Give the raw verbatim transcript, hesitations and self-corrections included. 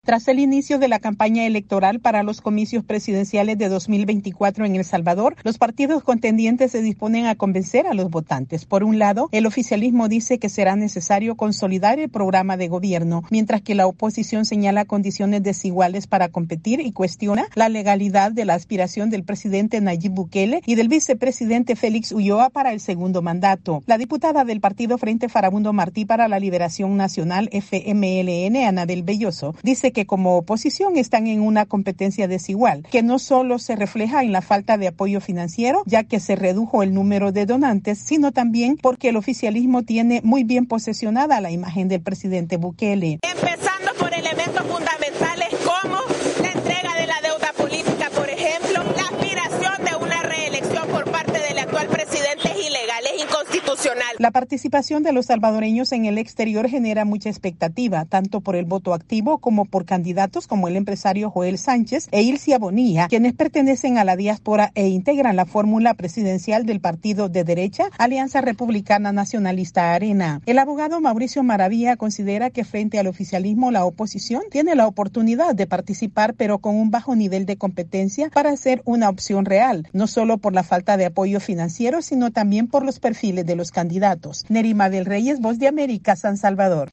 Tras el inicio de la campaña electoral para los comicios presidenciales de dos mil veinticuatro en El Salvador, los partidos contendientes se disponen a convencer a los votantes. Por un lado, el oficialismo dice que será necesario consolidar el programa de gobierno, mientras que la oposición señala condiciones desiguales para competir y cuestiona la legalidad de la aspiración del presidente Nayib Bukele y del vicepresidente Félix Ulloa para el segundo mandato. La diputada del partido Frente Farabundo Martí para la Liberación Nacional, F M L N, Anabel Belloso, dice que como oposición están en una competencia desigual, que no solo se refleja en la falta de apoyo financiero, ya que se redujo el número de donantes, sino también porque el oficialismo tiene muy bien posesionada la imagen del presidente Bukele. Empezando por elementos fundamentales como la entrega de la deuda política, por ejemplo, la aspiración de una reelección por parte del actual presidente es ilegal, es inconstitucional. La participación de los salvadoreños en el exterior genera mucha expectativa, tanto por el voto activo como por candidatos como el empresario Joel Sánchez e Ilcia Bonilla, quienes pertenecen a la diáspora e integran la fórmula presidencial del partido de derecha Alianza Republicana Nacionalista Arena. El abogado Mauricio Maravilla considera que frente al oficialismo la oposición tiene la oportunidad de participar, pero con un bajo nivel de competencia para ser una opción real, no solo por la falta de apoyo financiero, sino también por los perfiles de los candidatos. Nerima del Reyes, Voz de América, San Salvador.